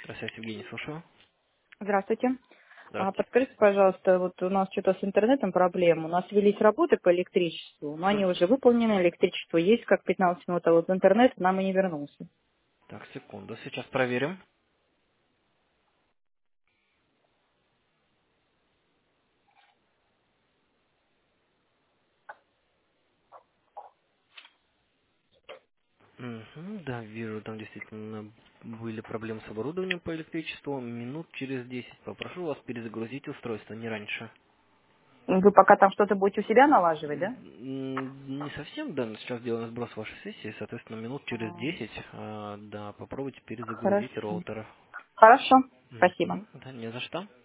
Здравствуйте, Евгений, слушаю. Здравствуйте. Здравствуйте. Подскажите, пожалуйста, вот у нас что-то с интернетом проблема. У нас велись работы по электричеству, но они уже выполнены, электричество есть как 15 минут, а вот интернет нам и не вернулся. Так, секунду, сейчас проверим. Мгм, да, вижу, там действительно были проблемы с оборудованием по электричеству. Минут через 10 попрошу вас перезагрузить устройство, не раньше. Вы пока там что-то будете у себя налаживать, да? Не совсем, да, но сейчас делаем сброс вашей сессии, соответственно, минут через А, 10, да, попробуйте перезагрузить Хорошо. роутер. Хорошо. Спасибо. Мгм, да, не за что.